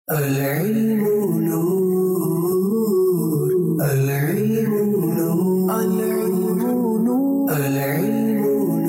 العلم نور العلم نور العلم نور العلم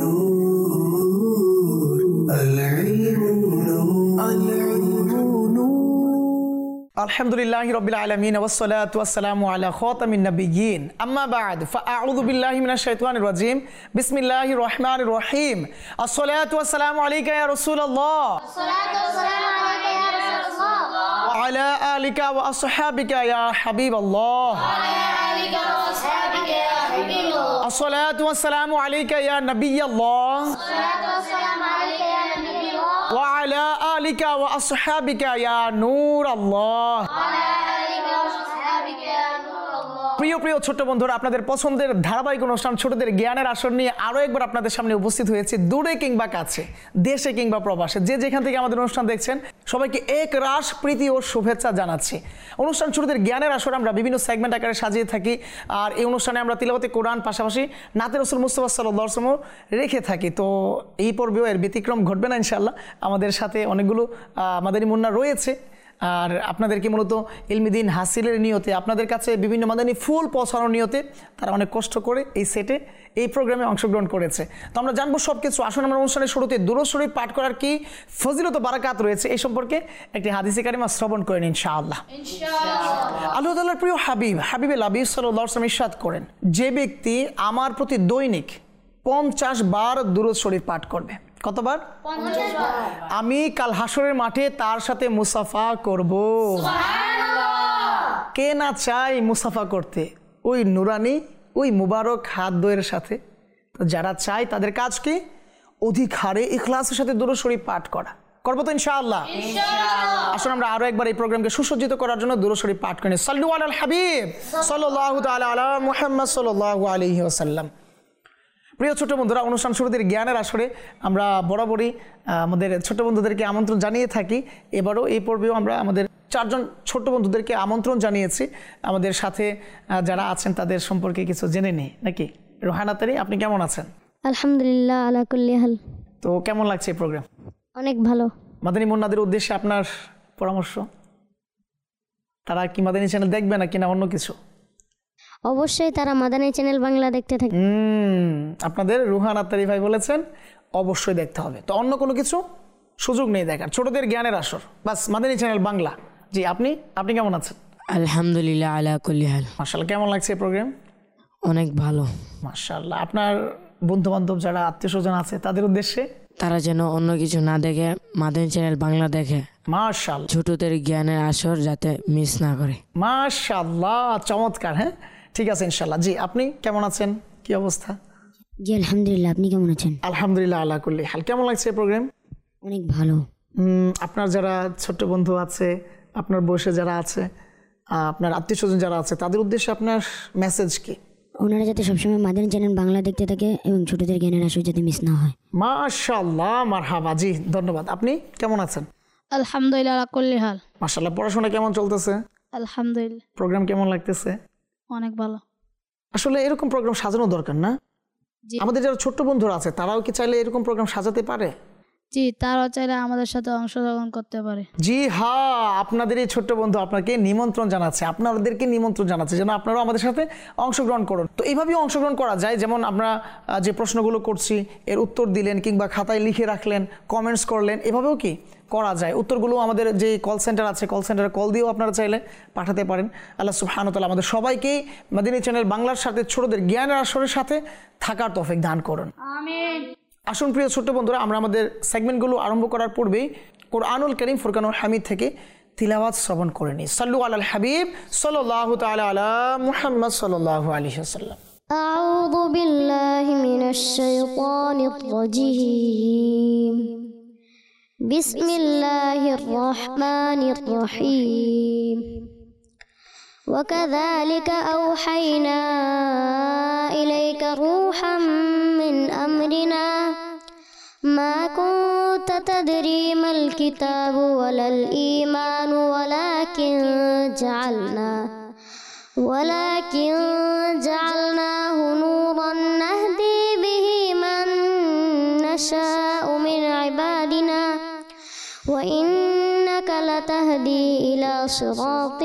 نور العلم نور العلم نور الحمد لله رب العالمين والصلاة والسلام على خاتم النبيين أما بعد فأعوذ بالله من الشيطان الرجيم بسم الله الرحمن الرحيم الصلاة والسلام عليك يا رسول الله الصلاة والسلام عليك يا رسول الله وعلى آلك وأصحابك يا حبيب الله وعلى آلك وأصحابك يا حبيب الله الصلاة والسلام عليك يا نبي الله الصلاة والسلام عليك يا نبي الله وعلى آلك وأصحابك يا نور الله وعلى آلك وأصحابك يا نور الله প্রিয় প্রিয় ছোট বন্ধুরা, আপনাদের পছন্দের ধারাবাহিক অনুষ্ঠান ছোটদের জ্ঞানের আসর নিয়ে আরো একবার আপনাদের সামনে উপস্থিত হয়েছে। দূরে কিংবা কাছে, দেশে কিংবা প্রবাসে, যে যেখান থেকে আমাদের অনুষ্ঠান দেখছেন সবাইকে এক রাশ প্রীতি ও শুভেচ্ছা জানাচ্ছি। অনুষ্ঠান ছোটদের জ্ঞানের আসর আমরা বিভিন্ন সেগমেন্ট আকারে সাজিয়ে থাকি, আর এই অনুষ্ঠানে আমরা তিলাওয়াতে কোরআন পাশাপাশি নাতে রাসূল মুস্তাফা সাল্লাল্লাহু আলাইহি ওয়াসাল্লাম রেখে থাকি। তো এই পর্বেও এর ব্যতিক্রম ঘটবে না ইনশাআল্লাহ। আমাদের সাথে অনেকগুলো মাদানী মুন্না রয়েছে, আর আপনাদেরকে মূলত ইলমি দ্বীন হাসিলের নিয়তে, আপনাদের কাছে বিভিন্ন মাদানী ফুল পৌঁছানোর নিয়তে তারা অনেক কষ্ট করে এই সেটে এই প্রোগ্রামে অংশগ্রহণ করেছে। তো আমরা জানবো সব কিছু। আসুন আমরা অনুষ্ঠানের শুরুতে দুরূদ শরীফ পাঠ করার কি ফজিলত ও বারাকাত রয়েছে এই সম্পর্কে একটি হাদিসে কারিমা শ্রবণ করেন ইনশাআল্লাহ। আল্লাহ তাআলার প্রিয় হাবিবে লাবিব সাল্লাল্লাহু আলাইহি ওয়াসাল্লাম ইরশাদ করেন, যে ব্যক্তি আমার প্রতি দৈনিক 50 বার দুরূদ শরীফ পাঠ করবে, কতবার? 50 বার। আমি কাল হাসরের মাঠে তার সাথে মুসাফা করব। কে না চাই মুসাফা করতে ওই নুরানি ওই মুবারক হাত দোয়ের সাথে? তো যারা চায় তাদের কাজ কি? অধিক হারে ইখলাসের সাথে দুরূদ শরীফ পাঠ করা। করবো তো ইনশাআল্লাহ? আসুন আমরা আরো একবার এই প্রোগ্রামকে সুসজ্জিত করার জন্য দুরূদ শরীফ পাঠ করি। সাল্লু আলাল হাবিব সাল্লাল্লাহু তাআলা আলা মুহাম্মদ সাল্লাল্লাহু আলাইহি ওয়াসাল্লাম। প্রিয় ছোট বন্ধুরা, অনুষ্ঠান শুরুদের জ্ঞানের আসরে আমরা বরাবরই আমাদের ছোট বন্ধুদেরকে আমন্ত্রণ জানিয়ে থাকি। এবারও এই পর্বেও আমরা আমাদের 4 জন ছোট বন্ধুদেরকে আমন্ত্রণ জানিয়েছি। আমাদের সাথে যারা আছেন তাদের সম্পর্কে কিছু জেনে নিই নাকি? রোহানা তারি, আপনি কেমন আছেন? আলহামদুলিল্লাহ আলা কুল্লি হাল। তো কেমন লাগছে এই প্রোগ্রাম? অনেক ভালো। মাদানী মুন্নাদের উদ্দেশ্যে আপনার পরামর্শ, তারা কি মাদানী চ্যানেল দেখবে না কিনা অন্য কিছু? অবশ্যই তারা মাদানী চ্যানেল বাংলা দেখতে থাকে। আপনাদের রুহান আত্তারি ভাই বলেছেন অবশ্যই দেখতে হবে। তো অন্য কোনো কিছু সুযোগ নেই দেখার, ছোটদের জ্ঞানের আসর, বাস মাদানী চ্যানেল বাংলা। জি, আপনি কেমন আছেন? আলহামদুলিল্লাহ আলা কুল্লি হাল। মাশাআল্লাহ, কেমন লাগছে এই প্রোগ্রাম? অনেক ভালো। মাশাআল্লাহ। আপনার বন্ধু বান্ধব যারা আত্মীয় স্বজন আছে তাদের উদ্দেশ্যে? তারা যেন অন্য কিছু না দেখে মাদানী চ্যানেল বাংলা দেখে। মাশাআল্লাহ, ছোটদের জ্ঞানের আসর যাতে মিস না করে। মাশাআল্লাহ, চমৎকার। হ্যাঁ, ঠিক আছে ইনশাআল্লাহ। জি, আপনি কেমন আছেন? কি অবস্থা? জি আলহামদুলিল্লাহ, আপনি কেমন আছেন? আলহামদুলিল্লাহ আলা কুল্লি হাল। কেমন লাগছে এই প্রোগ্রাম? অনেক ভালো। আপনার যারা ছোট্ট বন্ধু আছে, আপনার বয়সে যারা আছে, আপনার আত্মীয় স্বজন যারা আছে, তাদের উদ্দেশ্যে আপনার মেসেজ কি? ওনারা যাতে সবসময় মাদানী চ্যানেল বাংলা দেখতে থাকে এবং ছোটদের জ্ঞানের আসর যাতে মিস না হয়। মাশাআল্লাহ, মারহাবা। জি, ধন্যবাদ। আপনি কেমন আছেন? আলহামদুলিল্লাহ আলা কুল্লি হাল। মাশাআল্লাহ। পড়াশোনা কেমন চলতেছে? আলহামদুলিল্লাহ প্রোগ্রাম কেমন লাগতেছে? অনেক ভালো। আসলে এরকম প্রোগ্রাম সাজানো দরকার না? জি। আমাদের যারা ছোট্ট বন্ধুরা আছে তারাও কি চাইলে এরকম প্রোগ্রাম সাজাতে পারে? জি, তারাও চাইলে আমাদের সাথে অংশগ্রহণ করতে পারে। জি হ্যাঁ, আপনাদের এই ছোট্ট বন্ধু আপনাকে নিমন্ত্রণ জানাচ্ছে, আপনাদেরকে নিমন্ত্রণ জানাচ্ছে যেন আপনারাও আমাদের সাথে অংশগ্রহণ করুন। তো এইভাবেই অংশগ্রহণ করা যায়, যেমন আমরা যে প্রশ্নগুলো করছি এর উত্তর দিলেন কিংবা খাতায় লিখে রাখলেন, কমেন্টস করলেন, এভাবেও কি করা যায়। উত্তরগুলো আমাদের যে কল সেন্টার আছে, কল সেন্টারে কল দিয়েও আপনারা চাইলে পাঠাতে পারেন। আল্লাহ সুবহানাহু ওয়া তাআলা আমাদের সবাইকেই মাদানী চ্যানেল বাংলার সাথে ছোটদের জ্ঞানের আসরের সাথে থাকার তৌফিক দান করুন। আমিন। আসুন প্রিয় ছোট্ট বন্ধুরা, আমরা আমাদের সেগমেন্টগুলো আরম্ভ করার পূর্বেই কোরআনুল কারীম ফুরকানুল হামিদ থেকে তিলাওয়াত শ্রবণ করে নিই। সাল্লু আলাল হাবিব সাল্লাল্লাহু তাআলা আলা মুহাম্মদ সাল্লাল্লাহু আলাইহি ওয়াসাল্লাম। আউযু বিল্লাহি মিনাশ শাইতানির রাজীম। বিসমিল্লাহির রহমানির রহিম। وكذلك أوحينا إليك روحا من أمرنا ما كنت تدري ما الكتاب ولا الإيمان ولكن جعلناه نورا نهدي به من نشاء من عبادنا وإنك لتهدي إلى صراط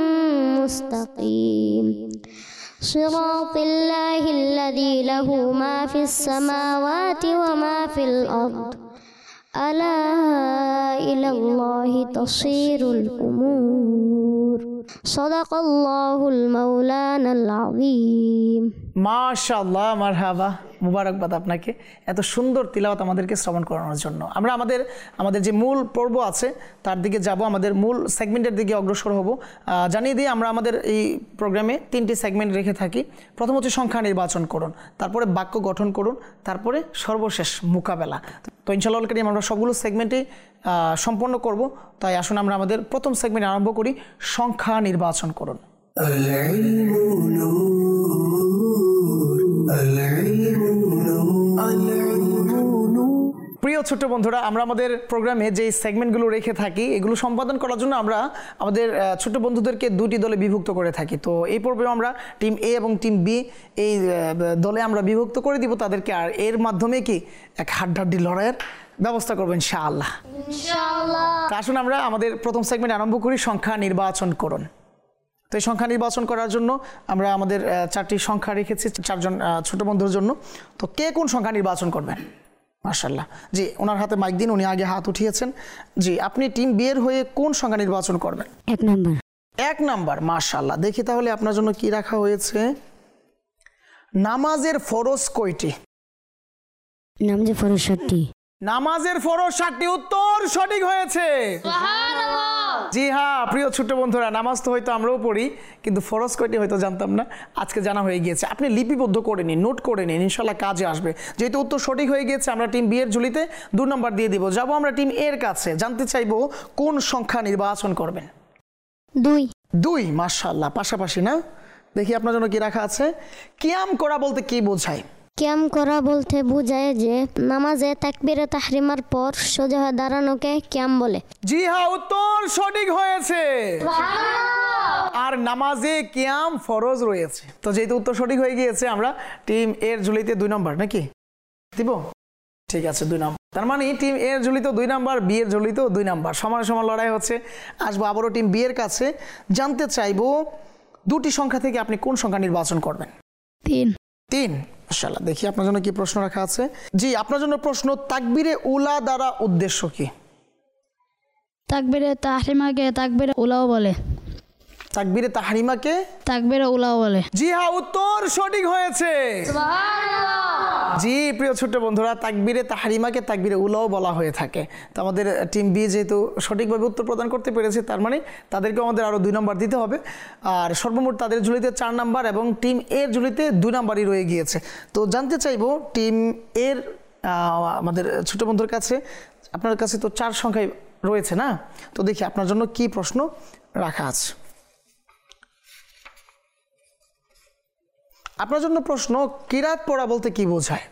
مستقيم صراط الله الذي له ما في السماوات وما في الأرض ألا إلى الله تصير الأمور صدق الله المولانا العظيم মাশাআল্লাহ, মারহাবা, মুবারকবাদ আপনাকে এত সুন্দর তিলাওয়াত আমাদেরকে শ্রবণ করানোর জন্য। আমরা আমাদের যে মূল পর্ব আছে তার দিকে যাব, আমাদের মূল সেগমেন্টের দিকে অগ্রসর হব। জানিয়ে দিই, আমরা আমাদের এই প্রোগ্রামে 3টি সেগমেন্ট রেখে থাকি। প্রথম হচ্ছে সংখ্যা নির্বাচন করুন, তারপরে বাক্য গঠন করুন, তারপরে সর্বশেষ মোকাবেলা। তো ইনশাআল্লাহ কারীম আমরা সবগুলো সেগমেন্টেই সম্পন্ন করব। তাই আসুন আমরা আমাদের প্রথম সেগমেন্ট আরম্ভ করি, সংখ্যা নির্বাচন করুন। العلم نور العلم نور العلم نور প্রিয় ছোট্ট বন্ধুরা, আমরা আমাদের প্রোগ্রামে যে সেগমেন্টগুলো রেখে থাকি এগুলো সম্পাদন করার জন্য আমরা আমাদের ছোট্ট বন্ধুদেরকে 2টি দলে বিভক্ত করে থাকি। তো এই পর্বে আমরা টিম এ এবং টিম বি এই দলে আমরা বিভক্ত করে দিব তাদেরকে, আর এর মাধ্যমে কি এক হাড্ডাহাড্ডি লড়াইয়ের ব্যবস্থা করবো ইনশাআল্লাহ। তা আসুন আমরা আমাদের প্রথম সেগমেন্ট আরম্ভ করি, সংখ্যা নির্বাচন করুন। তো এই সংখ্যা নির্বাচন করার জন্য আমরা আমাদের 4টি সংখ্যা রেখেছি 4জন ছোট বন্ধুর জন্য। তো কে কোন সংখ্যা নির্বাচন করবেন? মাশাআল্লাহ, জি ওনার হাতে মাইক দিন, উনি আগে হাত উঠিয়েছেন। জি, আপনি টিম বি এর হয়ে কোন সংখ্যা নির্বাচন করবেন? 1 নাম্বার। 1 নাম্বার, মাশাআল্লাহ। দেখি তাহলে আপনার জন্য কি রাখা হয়েছে। নামাজের ফরজ কয়টি? নামাজের ফরজ 7টি। নামাজের ফরজ 7টি, উত্তর সঠিক হয়েছে। জি হ্যাঁ প্রিয় ছোট্ট বন্ধুরা, নামাজ তো হয়তো আমরাও পড়ি, কিন্তু ফরজ কয়টি হয়তো জানতাম না, আজকে জানা হয়ে গিয়েছে। আপনি লিপিবদ্ধ করে নিন, নোট করে নিন, ইনশাল্লাহ কাজে আসবে। যেহেতু উত্তর সঠিক হয়ে গিয়েছে, আমরা টিম বি এর ঝুলিতে 2 নম্বর দিয়ে দিব। যাব আমরা টিম এর কাছে, জানতে চাইবো কোন সংখ্যা নির্বাচন করবেন? 2। মাশাআল্লাহ, পাশাপাশি না। দেখি আপনার জন্য কি রাখা আছে। কিয়াম করা বলতে কি বোঝায়? কিয়াম করা বলতে বোঝায় যে নামাজে তাকবীরে তাহরিমার পর সোজা হয়ে দাঁড়ানোকে কিয়াম বলে। জি হ্যাঁ, উত্তর সঠিক হয়েছে। আর নামাজে কিয়াম ফরজ রয়েছে। তো যেহেতু উত্তর সঠিক হয়ে গিয়েছে, আমরা টিম এর ঝুলিতে 2 নম্বর নাকি দিব? ঠিক আছে, 2 নম্বর। তার মানে টিম এর ঝুলিতে 2 নম্বর, বি এর ঝুলিতেও 2 নম্বর, সমান সমান লড়াই হচ্ছে। আসবো আবারও টিম বি এর কাছে, জানতে চাইবো 2টি সংখ্যা থেকে আপনি কোন সংখ্যা নির্বাচন করবেন? 3। মাশাআল্লাহ, দেখি আপনার জন্য কি প্রশ্ন রাখা আছে। জি, আপনার জন্য প্রশ্ন, তাকবীরে উলা দ্বারা উদ্দেশ্য কি? তাকবীরে তাহরিমাকে তাকবীরে উলাও বলে। তাকবীরে তাহরিমাকে তাকবীরে উলাও বলে। জি হ্যাঁ, উত্তর সঠিক হয়েছে। জি প্রিয় ছোট্ট বন্ধুরা, তাকবীরে তাহরিমাকে তাকবীরে উলাও বলা হয়ে থাকে। তো আমাদের টিম বি যেহেতু সঠিকভাবে উত্তর প্রদান করতে পেরেছে, তার মানে তাদেরকে আমাদের আরও 2 নম্বর দিতে হবে। আর সর্বমোট তাদের ঝুলিতে 4 নম্বর এবং টিম এর ঝুলিতে 2 নম্বরই রয়ে গিয়েছে। তো জানতে চাইবো টিম এর আমাদের ছোট বন্ধুর কাছে, আপনার কাছে তো 4 সংখ্যায় রয়েছে না, তো দেখি আপনার জন্য কি প্রশ্ন রাখা আছে। আপনার জন্য প্রশ্ন, কিরাত পড়া বলতে কি বোঝায়?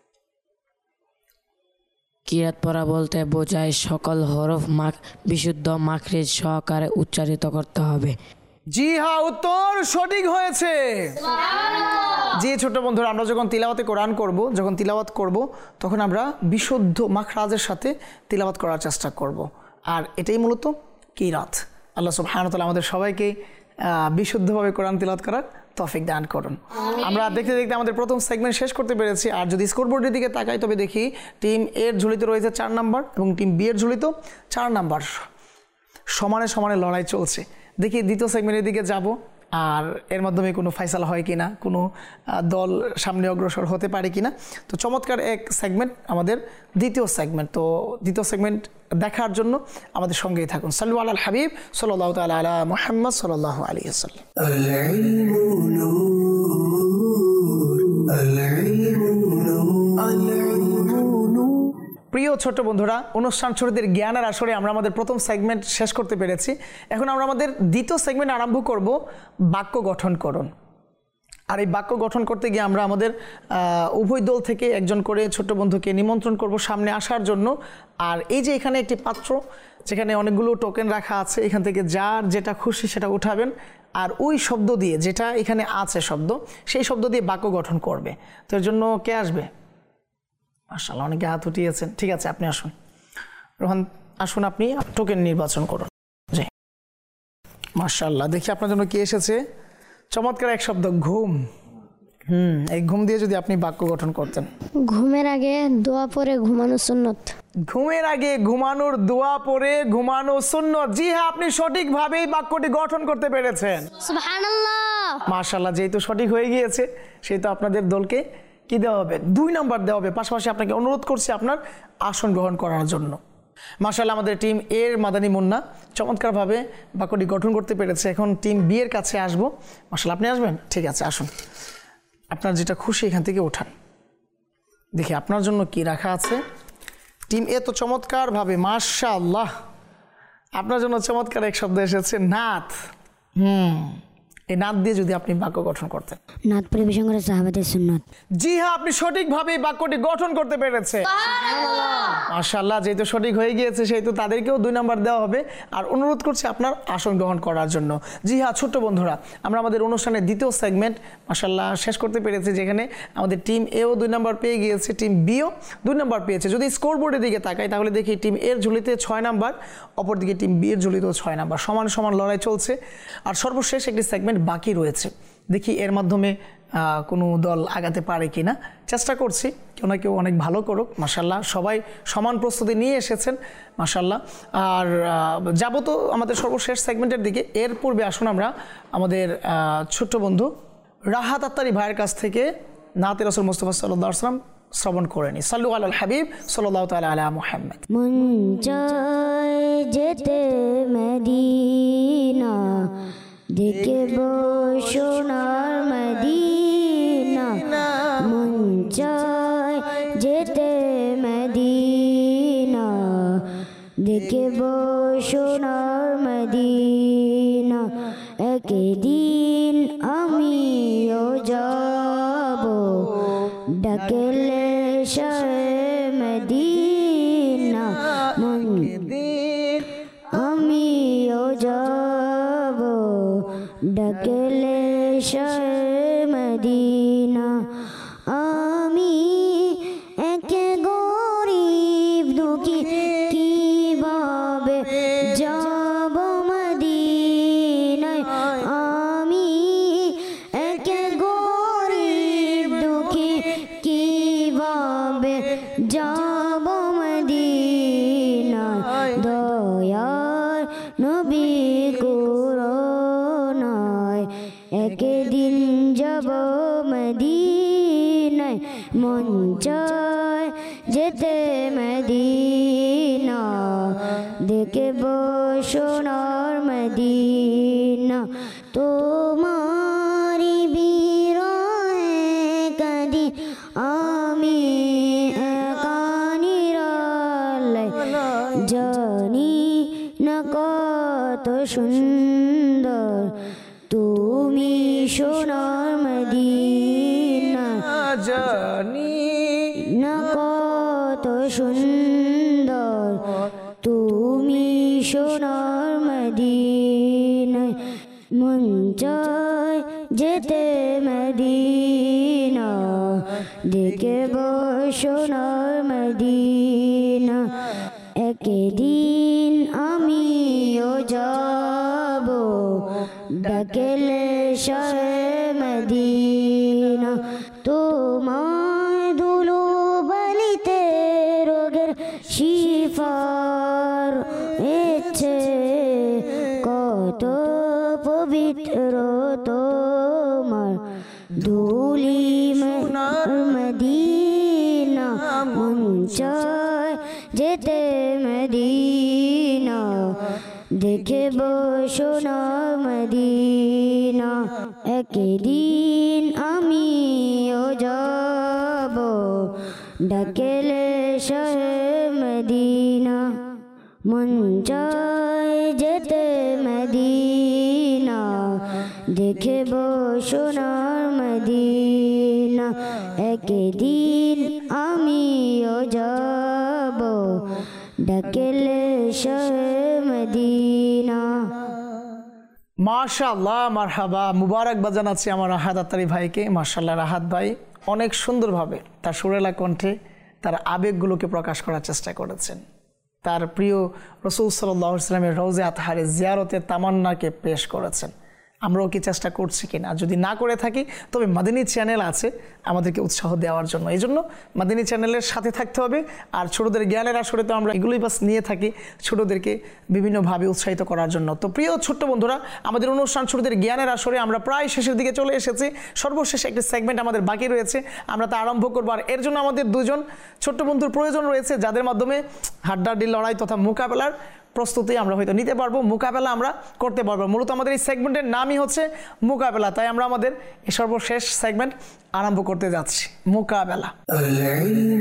কিরাত পড়া বলতে বোঝায় সকল হরফ বিশুদ্ধ মাখরিজ সহকারে উচ্চারিত করতে হবে। জি হ্যাঁ, উত্তর সঠিক হয়েছে। জি ছোট বন্ধুরা, আমরা যখন তিলাওয়াতে কোরআন করব, যখন তিলাওয়াত করব, তখন আমরা বিশুদ্ধ মাখরাজের সাথে তিলাওয়াত করার চেষ্টা করব। আর এটাই মূলত কিরাত। আল্লাহ সুবহানাহু ওয়া তাআলা আমাদের সবাইকে বিশুদ্ধভাবে কোরআন তিলাওয়াত করার তৌফিক দান করুন। আমরা দেখতে দেখতে আমাদের প্রথম সেগমেন্ট শেষ করতে পেরেছি। আর যদি স্কোরবোর্ডের দিকে তাকাই, তবে দেখি টিম এর ঝুলিতে রয়েছে 4 নম্বর এবং টিম বি এর ঝুলিতেও 4 নম্বর। সমানে সমানে লড়াই চলছে। দেখি দ্বিতীয় সেগমেন্টের দিকে যাব, আর এর মাধ্যমে কোনো ফাইসালা হয় কিনা, কোনো দল সামনে অগ্রসর হতে পারে কিনা। তো চমৎকার এক সেগমেন্ট আমাদের দ্বিতীয় সেগমেন্ট। তো দ্বিতীয় সেগমেন্ট দেখার জন্য আমাদের সঙ্গেই থাকুন। সাল্লু আলাল হাবিব সাল্লাল্লাহু তাআলা আলা মুহাম্মদ সাল্লাল্লাহু আলাইহি ওয়াসাল্লাম। العلم نور العلم نور العلم نور প্রিয় ছোট বন্ধুরা, অনুষ্ঠান ছোটদের জ্ঞানের আসরে আমরা আমাদের প্রথম সেগমেন্ট শেষ করতে পেরেছি। এখন আমরা আমাদের দ্বিতীয় সেগমেন্ট আরম্ভ করব, বাক্য গঠন করুন। আর এই বাক্য গঠন করতে গিয়ে আমরা আমাদের উভয় দল থেকে একজন করে ছোট বন্ধুকে নিমন্ত্রণ করব সামনে আসার জন্য। আর এই যে এখানে একটি পাত্র, যেখানে অনেকগুলো টোকেন রাখা আছে, এখান থেকে যার যেটা খুশি সেটা উঠাবেন, আর ওই শব্দ দিয়ে, যেটা এখানে আছে শব্দ, সেই শব্দ দিয়ে বাক্য গঠন করবে। তো এর জন্য কে আসবে? মাশাআল্লাহ, অনেকে হাত উঠিয়েছেন। ঠিক আছে, আপনি আসুন। রোহান আসুন, আপনি টোকেন নির্বাচন করুন। মাশাআল্লাহ, দেখি আপনার জন্য কি এসেছে। চমৎকার এক শব্দ, ঘুম। এই ঘুম দিয়ে যদি আপনি বাক্য গঠন করতেন। ঘুমের আগে দোয়া পরে ঘুমানো সুন্নত। ঘুমের আগে ঘুমানোর দোয়া পরে ঘুমানো সুন্নত। জি হ্যাঁ, আপনি সঠিকভাবেই বাক্যটি গঠন করতে পেরেছেন। সুবহানাল্লাহ। মাশাআল্লাহ, যেহেতু সঠিক হয়ে গিয়েছে সেহেতু আপনাদের দলকে কি দেওয়া হবে? 2 নাম্বার দেওয়া হবে। পাশাপাশি আপনাকে অনুরোধ করছি আপনার আসন গ্রহণ করার জন্য। মাশাআল্লাহ, আমাদের টিম এর মাদানী মুন্না চমৎকারভাবে বাক্যটি গঠন করতে পেরেছে। এখন টিম বি এর কাছে আসবো। মাশাআল্লাহ, আপনি আসবেন? ঠিক আছে, আসুন। আপনার যেটা খুশি এখান থেকে ওঠান। দেখি আপনার জন্য কি রাখা আছে। টিম এ তো চমৎকারভাবে, মাশাআল্লাহ, আপনার জন্য চমৎকার এক শব্দ এসেছে, নাত। এই নাত দিয়ে যদি আপনি বাক্য গঠন করতেন। নাত পরিবেশন করে সাহাবাদের সুন্নত। জি হ্যাঁ, আপনি সঠিকভাবে বাক্যটি গঠন করতে পেরেছে। মাশাআল্লাহ, যেহেতু সঠিক হয়ে গিয়েছে সেহেতু তাদেরকেও 2 নাম্বার দেওয়া হবে। আর অনুরোধ করছি আপনার আসন গ্রহণ করার জন্য। জি হ্যাঁ, ছোট্ট বন্ধুরা, আমরা আমাদের অনুষ্ঠানের দ্বিতীয় সেগমেন্ট মাশাআল্লাহ শেষ করতে পেরেছি, যেখানে আমাদের টিম এও 2 নাম্বার পেয়ে গিয়েছে, টিম বিও 2 নাম্বার পেয়েছে। যদি স্কোর বোর্ডের দিকে তাকাই তাহলে দেখি টিম এর ঝুলিতে 6 নাম্বার, অপরদিকে টিম বি এর ঝুলিতেও 6 নাম্বার। সমান সমান লড়াই চলছে। আর সর্বশেষ একটি সেগমেন্ট বাকি রয়েছে। দেখি এর মাধ্যমে কোনো দল আগাতে পারে কিনা। চেষ্টা করছি কেউ না কেউ অনেক ভালো করুক। মাশাআল্লাহ, সবাই সমান প্রস্তুতি নিয়ে এসেছেন মাশাআল্লাহ। আর যাবো তো আমাদের সর্বশেষ সেগমেন্টের দিকে। এর পূর্বে আসুন আমরা আমাদের ছোট্ট বন্ধু রাহাত আত্তারি ভাইয়ের কাছ থেকে নাতে রাসূল মুস্তাফা সাল্লাল্লাহু আলাইহি ওয়াসাল্লাম শ্রবণ করে নি। সাল্লু আলাল হাবিব সাল্লাল্লাহু তাআলা আলা মুহাম্মদ। মন চায় যেতে মদিনা, দেখব সোনার মদিনা। মন চায় যেতে মদিনা, দেখব সোনার মদিনা। একদিন আমিও যাব, ডাকলে শাহে মদিনা। আমিও যাব, ডাকলে শাহে মদিনা। আমি এক গরিব দুঃখী, কিভাবে যাব মদিনায়। আমি এক গরিব দুঃখী, কিভাবে যাব মদিনায়। দয়ার নবী করুণায় একদিন যাব মদিনায়। মন চায় যেতে মদিনা, দেখব সোনার মদিনা। তোমারি বিরহে কাঁদি আমি একা নিরালায়। জানি না কত সুন্দর তুমি সোনার মদিনা। জানি না কত সুন্দর তুমি সোনার মদিনায়। মন চায় যেতে মদিনা, দেখব সোনার মদিনা। একদিন আমিও যাব, ডাকলে শাহে মদিনা। তোমায় ধুলো বালিতে রোগের শিফার ইচ্ছে, কত পবিত্র তোমার ধুলি মদিনা। মন চায় যেতে মদিনা, দেখব সোনার মদিনা। একদিন আমিও যাব, ডাকলে শাহে মদিনা। মন চায় যেতে মদিনা, দেখব সোনার মদিনা। একদিন আমিও যাব, ডাকলে শাহে মদিনা। মাশাআল্লাহ, মারহাবা, মুবারকবাদ জানাচ্ছি আমার রাহাত আত্তারি ভাইকে। মাশাআল্লাহ, রাহাত ভাই অনেক সুন্দরভাবে তার সুরেলা কণ্ঠে তার আবেগগুলোকে প্রকাশ করার চেষ্টা করেছেন। তার প্রিয় রাসূল সাল্লাল্লাহু আলাইহি ওয়াসাল্লামের রওজা আতহারে জিয়ারতের তামান্নাকে পেশ করেছেন। আমরাও কি চেষ্টা করছি কিনা? যদি না করে থাকি তবে মাদানী চ্যানেল আছে আমাদেরকে উৎসাহ দেওয়ার জন্য। এই জন্য মাদানী চ্যানেলের সাথে থাকতে হবে। আর ছোটদের জ্ঞানের আসরে তো আমরা এগুলোই বাস নিয়ে থাকি ছোটদেরকে বিভিন্নভাবে উৎসাহিত করার জন্য। তো প্রিয় ছোট্ট বন্ধুরা, আমাদের অনুষ্ঠান ছোটদের জ্ঞানের আসরে আমরা প্রায় শেষের দিকে চলে এসেছি। সর্বশেষ একটি সেগমেন্ট আমাদের বাকি রয়েছে, আমরা তা আরম্ভ করবো। আর এর জন্য আমাদের দুজন ছোট্ট বন্ধুর প্রয়োজন রয়েছে, যাদের মাধ্যমে হাড্ডাহাড্ডি লড়াই তথা মোকাবেলার প্রস্তুতি আমরা হয়তো নিতে পারবো, মোকাবেলা আমরা করতে পারবো। মূলত আমাদের এই সেগমেন্টের নামই হচ্ছে মোকাবেলা, তাই আমরা আমাদের এই সর্বশেষ সেগমেন্ট আরম্ভ করতে যাচ্ছি, মোকাবেলা। العلم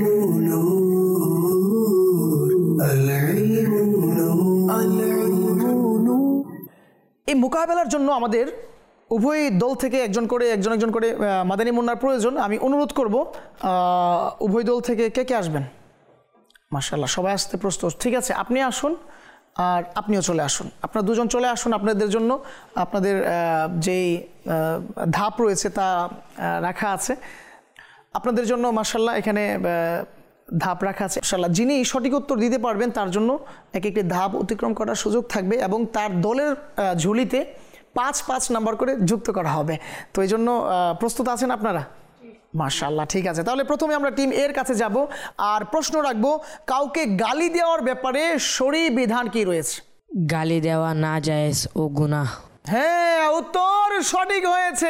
نور العلم نور العلم نور এই মোকাবেলার জন্য আমাদের উভয় দল থেকে একজন করে মাদানী মুন্নার প্রয়োজন। আমি অনুরোধ করব উভয় দল থেকে কে কে আসবেন। মাশাআল্লাহ, সবাই আসতে প্রস্তুত। ঠিক আছে, আপনি আসুন আর আপনিও চলে আসুন, আপনারা দুজন চলে আসুন। আপনাদের জন্য আপনাদের যেই ধাপ রয়েছে তা রাখা আছে আপনাদের জন্য। মাশাআল্লাহ, এখানে ধাপ রাখা আছে। মাশাআল্লাহ, যিনি সঠিক উত্তর দিতে পারবেন তার জন্য এক একটি ধাপ অতিক্রম করার সুযোগ থাকবে এবং তার দলের ঝুলিতে 5 নাম্বার করে যুক্ত করা হবে। তো এই জন্য প্রস্তুত আছেন আপনারা? মাশাআল্লাহ, ঠিক আছে। তাহলে প্রথমে আমরা টিম এর কাছে যাব আর প্রশ্ন রাখবো, কাউকে গালি দেওয়ার ব্যাপারে শরীয়ী বিধান কি রয়েছে? গালি দেওয়া না জায়েজ ও গুনাহ। হ্যাঁ, উত্তর সঠিক হয়েছে।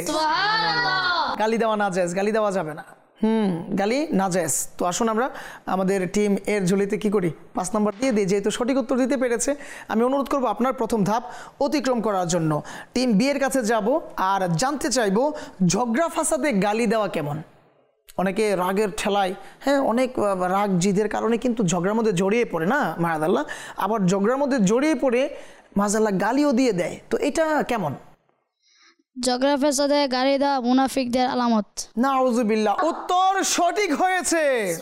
গালি দেওয়া না জায়েজ, গালি দেওয়া যাবে না। গালি না জায়েজ। তো আসুন আমরা আমাদের টিম এর ঝুলিতে কি করি, 5 নম্বর দিয়ে দিই। যেহেতু সঠিক উত্তর দিতে পেরেছে, আমি অনুরোধ করব আপনার প্রথম ধাপ অতিক্রম করার জন্য। টিম বি এর কাছে যাব আর জানতে চাইবো, ঝগড়া ফাসাদে গালি দেওয়া কেমন? অনেকে রাগের ঠেলায়, হ্যাঁ, অনেক রাগ জিদের কারণে কিন্তু ঝগড়ার মধ্যে জড়িয়ে পড়ে না মাহাদাল্লাহ, আবার ঝগড়ার মধ্যে জড়িয়ে পড়ে মাজাল্লাহ গালিও দিয়ে দেয়। তো এটা কেমন? ঝগড়া ফেসাদে গালি দেওয়া মুনাফিকদের আলামত। নাউজুবিল্লাহ, উত্তর সঠিক হয়েছে।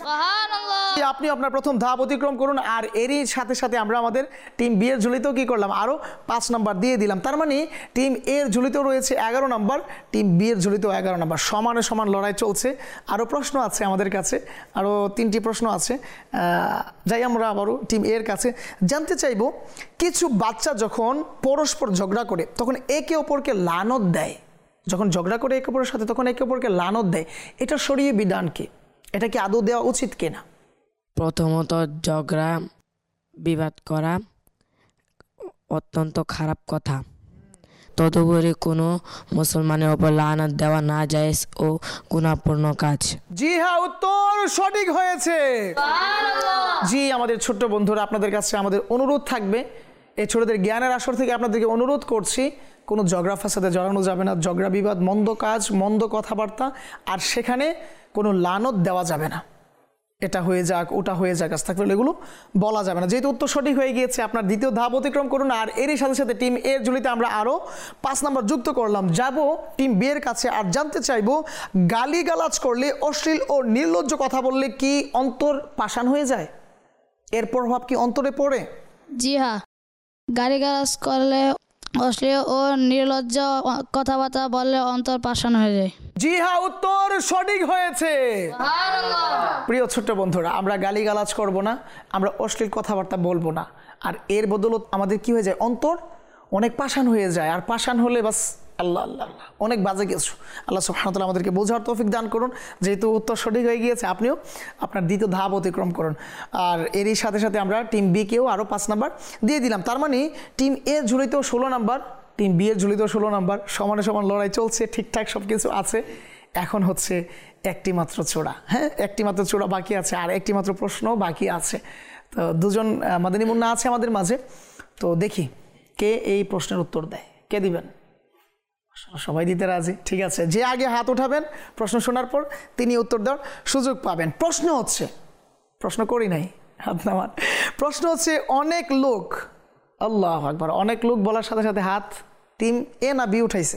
আপনি আপনার প্রথম ধাপ অতিক্রম করুন। আর এরই সাথে সাথে আমরা আমাদের টিম বি এর ঝুলিতেও কি করলাম, আরও 5 নম্বর দিয়ে দিলাম। তার মানে টিম এর ঝুলিতেও রয়েছে 11 নম্বর, টিম বি এর ঝুলিতেও 11 নম্বর। সমানে সমান লড়াই চলছে। আরও প্রশ্ন আছে আমাদের কাছে, আরও 3টি প্রশ্ন আছে। যাই আমরা আবারও টিম এর কাছে। জানতে চাইব, কিছু বাচ্চা যখন পরস্পর ঝগড়া করে তখন একে অপরকে লানত দেয়, যখন ঝগড়া করে একে অপরের সাথে তখন একে অপরকে লানত দেয়, এটা শরীয়ী বিধান কি? এটা কি আদৌ দেওয়া উচিত কিনা? প্রথমত, ঝগড়া বিবাদ করা অত্যন্ত খারাপ কথা। তদুপরি কোনো মুসলমানের ওপর লানত দেওয়া না জায়েজ ও গুনাহপূর্ণ কাজ। জি হ্যাঁ, উত্তর সঠিক হয়েছে। জি, আমাদের ছোট্ট বন্ধুরা, আপনাদের কাছে আমাদের অনুরোধ থাকবে, এই ছোটদের জ্ঞানের আসর থেকে আপনাদেরকে অনুরোধ করছি, কোনো ঝগড়া ফাসাদে জড়ানো যাবে না। ঝগড়া বিবাদ, মন্দ কাজ, মন্দ কথাবার্তা, আর সেখানে কোনো লানত দেওয়া যাবে না। এটা হয়ে যাক, ওটা হয়ে যাক, আস্তাগফিরুল্লাহ, এগুলো বলা যাবে না। যেহেতু উত্তর সঠিক হয়ে গিয়েছে, আপনার দ্বিতীয় ধাপ অতিক্রম করুন। আর এরই সাথে সাথে টিম এর ঝুলিতে আমরা আরও 5 নম্বর যুক্ত করলাম। যাব টিম বি এর কাছে আর জানতে চাইবো, গালিগালাজ করলে, অশ্লীল ও নির্লজ্জ কথা বললে কি অন্তর পাষাণ হয়ে যায়? এর প্রভাব কি অন্তরে পড়ে? জি হ্যাঁ, গালিগালাজ করলে, অশ্লীল ও নির্লজ্জ কথাবার্তা বললে অন্তর পাষাণ হয়ে যায়। জি হ্যাঁ, উত্তর সঠিক হয়েছে। প্রিয় ছোট্ট বন্ধুরা, আমরা গালিগালাজ করব না, আমরা অশ্লীল কথাবার্তা বলবো না, আর এর বদলত আমাদের কি হয়ে যায়, অন্তর অনেক পাষাণ হয়ে যায়। আর পাষাণ হলে বাস আল্লাহ আল্লাহ আল্লাহ, অনেক বাজে কিছু। আল্লাহ সুবহানাহু ওয়া তাআলা আমাদেরকে বোঝার তৌফিক দান করুন। যেহেতু উত্তর সঠিক হয়ে গিয়েছে, আপনিও আপনার দ্বিতীয় ধাপ অতিক্রম করুন। আর এরই সাথে সাথে আমরা টিম বি কেও আরও 5 নম্বর দিয়ে দিলাম। তার মানে টিম এ ঝুলিতেও 16 নম্বর, টিম বি এর ঝুলিতেও 16 নম্বর। সমানে সমান লড়াই চলছে, ঠিকঠাক সব কিছু আছে। এখন হচ্ছে একটি মাত্র চূড়া, হ্যাঁ, একটি মাত্র চূড়া বাকি আছে, আর একটি মাত্র প্রশ্ন বাকি আছে। তো দুজন মাদানী মুন্না আছে আমাদের মাঝে, তো দেখি কে এই প্রশ্নের উত্তর দেয়। কে দিবেন? সবাই দিতে রাজি, ঠিক আছে। যে আগে হাত উঠাবেন প্রশ্ন শোনার পর তিনি উত্তর দেওয়ার সুযোগ পাবেন। প্রশ্ন হচ্ছে, প্রশ্ন করি নাই, হাত নামান। প্রশ্ন হচ্ছে, অনেক লোক, আল্লাহু আকবার, অনেক লোক বলার সাথে সাথে হাত টিম এ না বি উঠাইছে?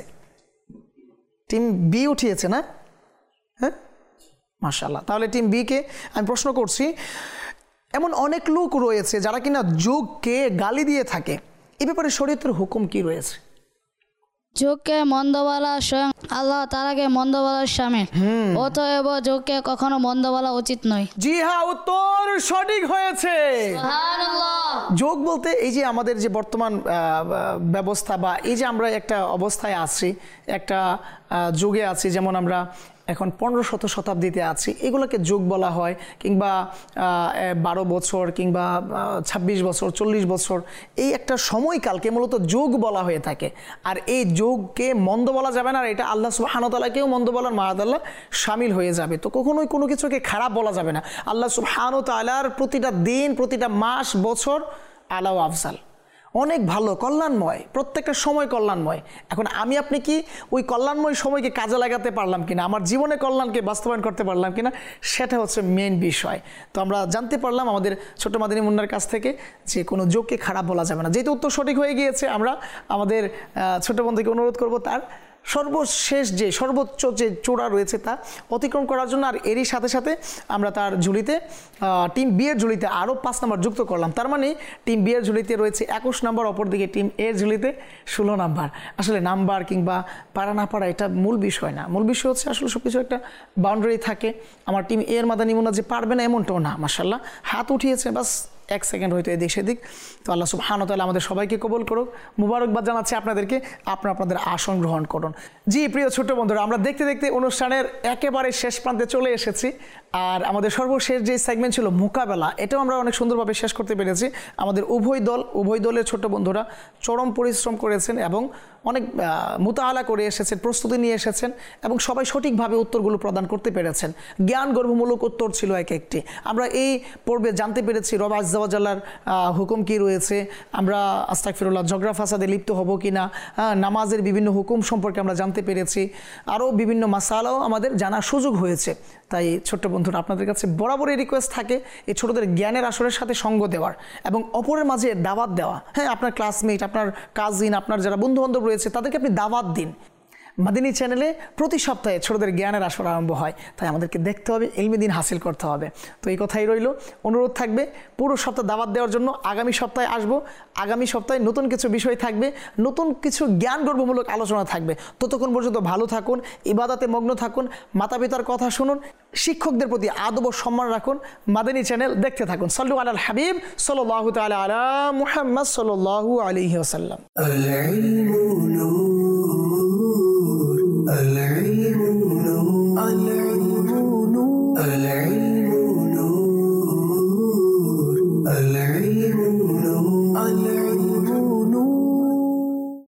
টিম বি উঠিয়েছে না? হ্যাঁ, মাশাআল্লাহ। তাহলে টিম বি কে আমি প্রশ্ন করছি, এমন অনেক লোক রয়েছে যারা কিনা যোগকে গালি দিয়ে থাকে, এ ব্যাপারে শরীয়তের হুকুম কি রয়েছে? যোগকে মন্দ বলা স্বয়ং আল্লাহ তাআলাকে মন্দ বলার শামিল। অতএব যোগকে কখনো মন্দ বলা উচিত নয়। জি হ্যাঁ, উত্তর সঠিক হয়েছে। সুবহানাল্লাহ। যোগ বলতে এই যে আমাদের যে বর্তমান ব্যবস্থা বা এই যে আমরা একটা অবস্থায় আছি, একটা যুগে আছি, যেমন আমরা এখন 15শত শতাব্দীতে আছি, এগুলোকে যোগ বলা হয়, কিংবা 12 বছর কিংবা 26 বছর 40 বছর, এই একটা সময়কালকে মূলত যোগ বলা হয়ে থাকে। আর এই যোগকে মন্দ বলা যাবে না, আর এটা আল্লাহ সুবহানাহু ওয়া তাআলাকেও মন্দ বলার মাআদাল্লাহ শামিল হয়ে যাবে। তো কখনোই কোনো কিছুকে খারাপ বলা যাবে না। আল্লাহ সুবহানাহু ওয়া তাআলার প্রতিটা দিন, প্রতিটা মাস, বছর আলা ওয়া আফজাল, অনেক ভালো, কল্যাণময়, প্রত্যেকটা সময় কল্যাণময়। এখন আমি আপনি কি ওই কল্যাণময় সময়কে কাজে লাগাতে পারলাম কিনা, আমার জীবনে কল্যাণকে বাস্তবায়ন করতে পারলাম কিনা, সেটা হচ্ছে মেইন বিষয়। তো আমরা জানতে পারলাম আমাদের ছোট্ট মাদানী মুন্নার কাছ থেকে যে কোনো যোগকে খারাপ বলা যাবে না। যেহেতু উত্তর সঠিক হয়ে গিয়েছে, আমরা আমাদের ছোট বন্ধুকে অনুরোধ করব তার সর্বশেষ যে সর্বোচ্চ যে চূড়া রয়েছে তা অতিক্রম করার জন্য। আর এরই সাথে সাথে আমরা তার ঝুলিতে টিম বি এর ঝুলিতে আরও 5 নাম্বার যুক্ত করলাম। তার মানে টিম বি এর ঝুলিতে রয়েছে 21 নাম্বার, অপরদিকে টিম এর ঝুলিতে 16 নাম্বার। আসলে নাম্বার কিংবা পারা না পারা এটা মূল বিষয় না, মূল বিষয় হচ্ছে আসলে সব কিছু একটা বাউন্ডারি থাকে। আমার টিম এর মাদানী মুন্না যে পারবে না এমনটাও না, মাশাআল্লাহ হাত উঠিয়েছে, বাস 1 সেকেন্ড হয়তো এদিক সেদিক। তো আল্লাহ সুবহানাহু ওয়া তাআলা আমাদের সবাইকে কবুল করুক। মুবারকবাদ জানাচ্ছি আপনাদেরকে, আপনাদের আসন গ্রহণ করুন। জি প্রিয় ছোট্ট বন্ধুরা, আমরা দেখতে দেখতে অনুষ্ঠানের একেবারে শেষ প্রান্তে চলে এসেছি। আর আমাদের সর্বশেষ যে সেগমেন্ট ছিল মোকাবেলা, এটাও আমরা অনেক সুন্দরভাবে শেষ করতে পেরেছি। আমাদের উভয় দলের ছোট্ট বন্ধুরা চরম পরিশ্রম করেছেন এবং অনেক মুতাআলা করে এসেছেন, প্রস্তুতি নিয়ে এসেছেন, এবং সবাই সঠিকভাবে উত্তরগুলো প্রদান করতে পেরেছেন। জ্ঞান গর্ভমূলক উত্তর ছিল এক একটি। আমরা এই পর্বে জানতে পেরেছি রব আযজা ওয়া জাল্লার হুকুম কি রয়েছে, আমরা আস্তাগফিরুল্লাহ ঝগড়া ফাসাদে লিপ্ত হব কিনা, নামাজের বিভিন্ন হুকুম সম্পর্কে আমরা জানতে পেরেছি, আরও বিভিন্ন মাসালাও আমাদের জানার সুযোগ হয়েছে। তাই ছোট্ট বন্ধুরা, আপনাদের কাছে বরাবরই রিকোয়েস্ট থাকে এই ছোটদের জ্ঞানের আসরের সাথে সঙ্গ দেওয়ার এবং অপরের মাঝে দাওয়াত দেওয়া। হ্যাঁ, আপনার ক্লাসমেট, আপনার কাজিন, আপনার যারা বন্ধুবান্ধব রয়েছে তাদেরকে আপনি দাওয়াত দিন। মাদিনী চ্যানেলে প্রতি সপ্তাহে ছোটদের জ্ঞানের আসর আরম্ভ হয়, তাই আমাদেরকে দেখতে হবে, ইলমি দিন হাসিল করতে হবে। তো এই কথাই রইল, অনুরোধ থাকবে পুরো সপ্তাহ দাওয়াত দেওয়ার জন্য। আগামী সপ্তাহে আসবো, আগামী সপ্তাহে নতুন কিছু বিষয় থাকবে, নতুন কিছু জ্ঞান গর্ভমূলক আলোচনা থাকবে। ততক্ষণ পর্যন্ত ভালো থাকুন, ইবাদতে মগ্ন থাকুন, মাতা পিতার কথা শুনুন, শিক্ষকদের প্রতি আদব ও সম্মান রাখুন, মাদানী চ্যানেল দেখতে থাকুন। সাল্লু আলাল হাবিব সাল্লাল্লাহু তাআলা আলা মুহাম্মদ সাল্লাল্লাহু আলাইহি ওয়াসাল্লাম। العلم نور